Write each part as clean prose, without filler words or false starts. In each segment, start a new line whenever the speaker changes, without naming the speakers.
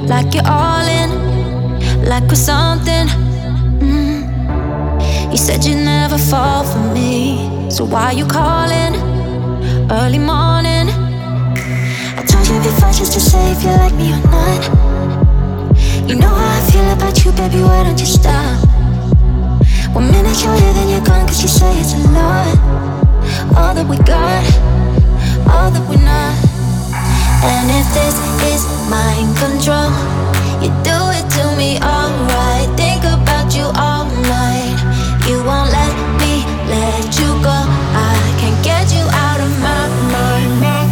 like you're all in, like we're something. You said you'd never fall for me, so why you calling early morning? I told you before just to say if you like me or not. You know how I feel about you, baby, why don't you stop? 1 minute you're here, then you're gone, cause you say it's a lot. All that we got, all that we're not. And if this is mind control, you do it to me alright. Think about you all night. You won't let me let you go. I can't get you out of my mind.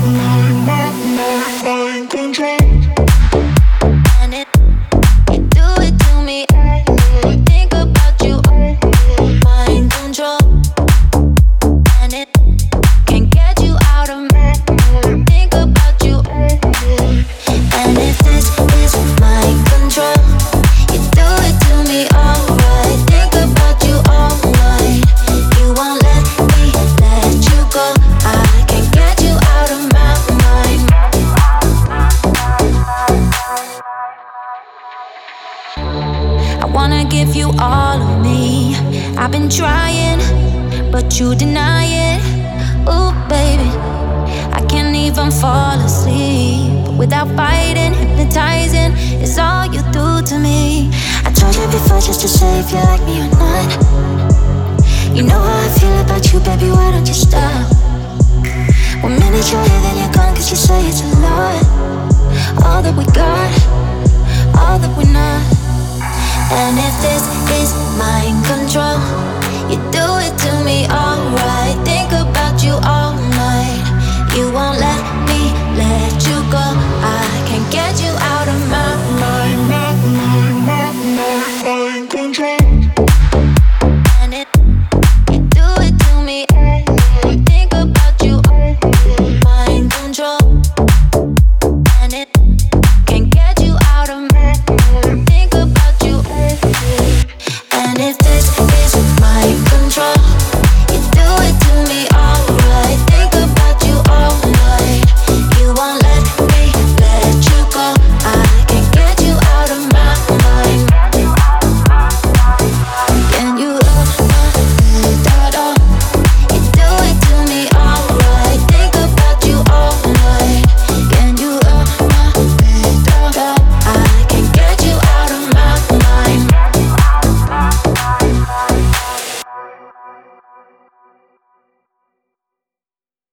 Mind control. And it, you do it to me. Think about you. Mind control. And it can't get you out of my mind. Think about you. And if this is mind control, you do it to me alright. Think about you all night. You won't let me let you go. I can't get you out of my mind. I wanna give you all of me. I've been trying, but you deny it. Ooh, baby, I can't even fall asleep without fighting. Hypnotizing is all you do to me. I told you before just to say if you like me or not. You know how I feel about you, baby, why don't you stop? 1 minute you're here, then you're gone, cause you say it's a lot. All that we got, all that we're not. And if this is mind control, you do it to me alright. Think about